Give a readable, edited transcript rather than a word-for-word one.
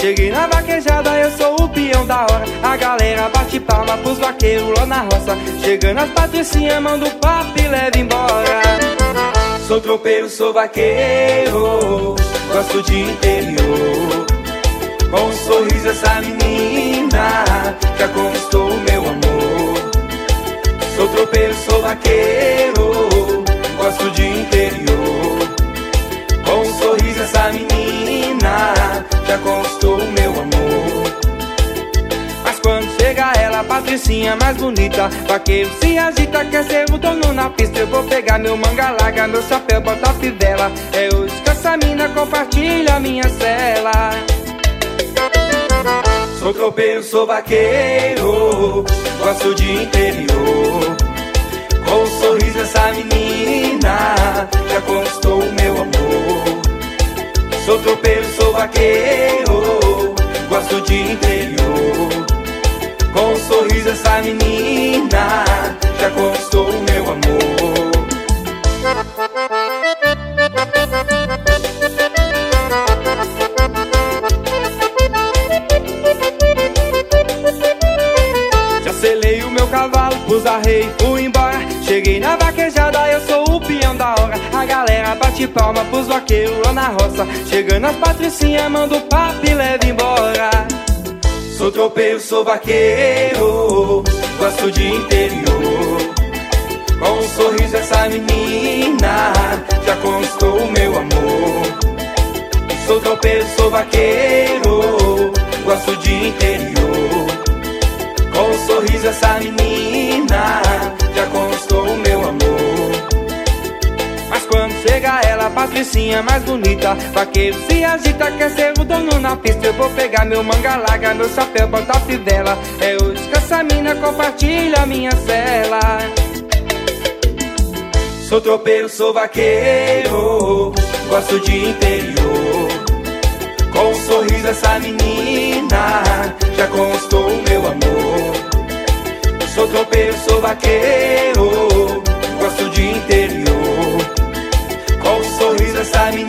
Cheguei na vaquejada, eu sou o peão da hora. A galera bate palma pros vaqueiros lá na roça. Chegando as patricinhas, manda o papo e leva embora. Sou tropeiro, sou vaqueiro, gosto de interior. Com um sorriso essa menina já conquistou o meu amor. Sou tropeiro, sou vaqueiro, gosto de interior. Com um sorriso essa menina já conquistou o meu amor. Mas quando chega ela, a patricinha mais bonita, vaqueiro se agita, quer ser o dono na pista. Eu vou pegar meu manga larga, meu chapéu, botar fivela. É hoje que essa mina compartilha a minha cela. Sou tropeiro, sou vaqueiro, gosto de interior. Com um sorriso essa menina já conquistou o meu amor. Sou tropeiro, sou vaqueiro, gosto de interior. Com um sorriso essa menina já conquistou o meu amor. Selei o meu cavalo, pus arreio, fui embora. Cheguei na vaquejada, eu sou o peão da hora. A galera bate palma pros vaqueiros lá na roça. Chegando as patricinhas, manda o papo e leva embora. Sou tropeiro, sou vaqueiro, gosto de interior. Com um sorriso essa menina já conquistou o meu amor. Sou tropeiro, sou vaqueiro, gosto de interior. Com um sorriso essa menina já conquistou o meu amor. Mas quando chega ela, a patricinha mais bonita, vaqueiro se agita, quer ser o dono na pista. Eu vou pegar meu manga larga, meu chapéu, botar fivela. É hoje que essa mina compartilha a minha cela. Sou tropeiro, sou vaqueiro, gosto de interior. Com um sorriso essa menina já conquistou o meu amor. Sou tropeiro, sou vaqueiro, gosto de interior. Com um sorriso essa menina